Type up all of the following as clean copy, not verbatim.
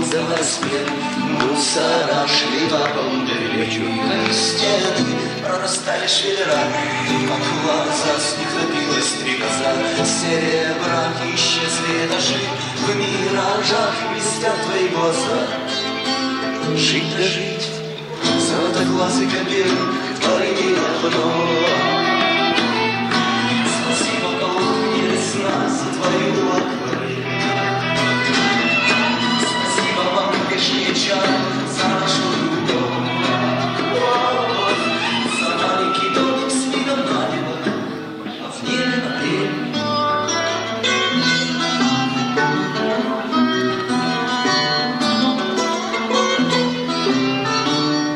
велосипед. Мусора шли по бомбе, стены прорастали швеллера, как глаза с них напилась стрекоза. Серебра исчезли этажи, в миражах блестят твои глаза. Жить да жить, золотоглазый кобель в порыве вновь. Спасибо, Бог, не весна, за твою акварель. Спасибо вам, вешние чары, за нашу любовь. За маленький домик с видом на небо, а в небе апрель.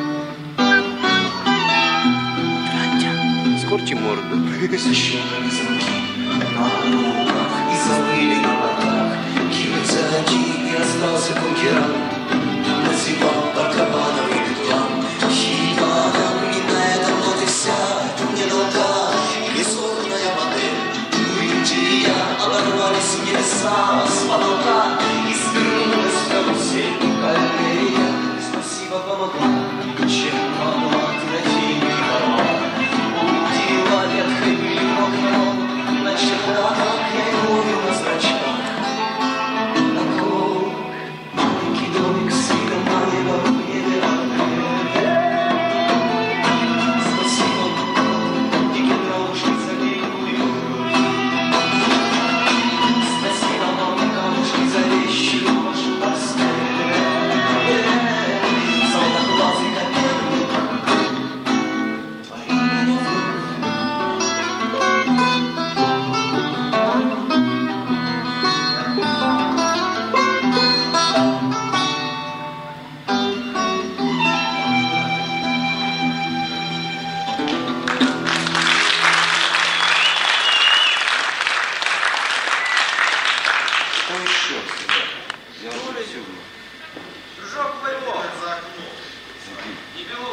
Скорчи морду.